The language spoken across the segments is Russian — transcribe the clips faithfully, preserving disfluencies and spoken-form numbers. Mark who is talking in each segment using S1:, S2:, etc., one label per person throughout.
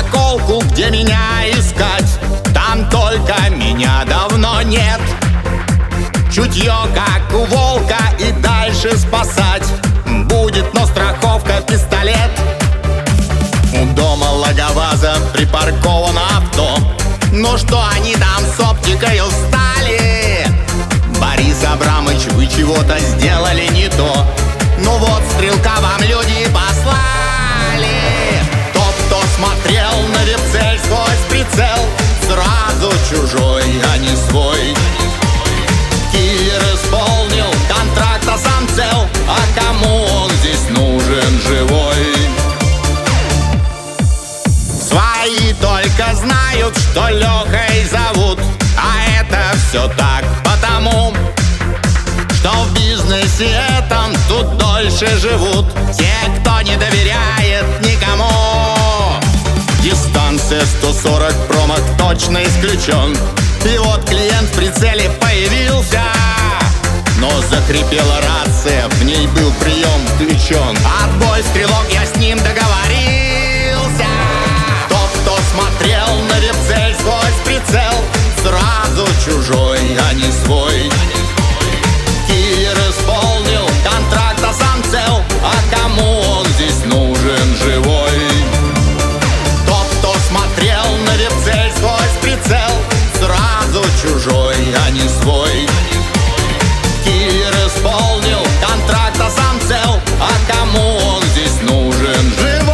S1: заколку, где меня искать. Там только меня давно нет. Чутье, как у волка, и дальше спасать будет, но страховка пистолет. У дома Логоваза припарковано авто. Ну что они там с оптикой устали? Борис Абрамыч, вы чего-то сделали не то. Ну вот, стрелка вам люди послали. Тот, кто смотрел на веб-цель сквозь прицел, сразу чужой, а не свой. Киллер исполнил контракт, а сам цел. А кому он здесь нужен живой? Свои только знают, что Лехой зовут. А это все так потому, что в бизнесе этом тут дольше живут те, кто не доверяет никому. Дистанция сто сорок, промах точно исключен. И вот клиент в прицеле появился. Но закрепела рация, в ней был прием включен. Отбой, стрелок, я с ним договорился. Тот, кто смотрел на веб-цель сквозь прицел, сразу чужой, а не свой. Киллер исполнил контракт, а сам цел. А кому он здесь нужен живой? Тот, кто смотрел на веб-цель сквозь прицел, сразу чужой, а не свой. Киллер исполнил контракт, а сам цел. А кому он здесь нужен живой?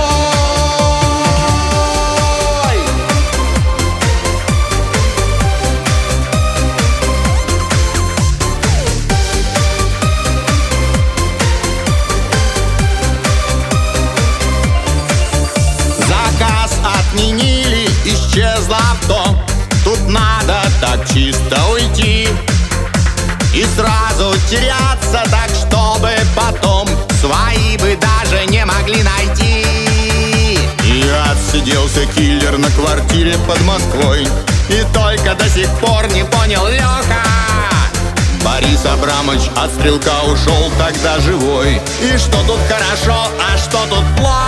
S1: Заказ отменили, исчезло авто. Тут надо так чисто уйти и сразу теряться, так чтобы потом свои бы даже не могли найти. И отсиделся киллер на квартире под Москвой, и только до сих пор не понял Леха. Борис Абрамыч от стрелка ушел тогда живой. И что тут хорошо, а что тут плохо?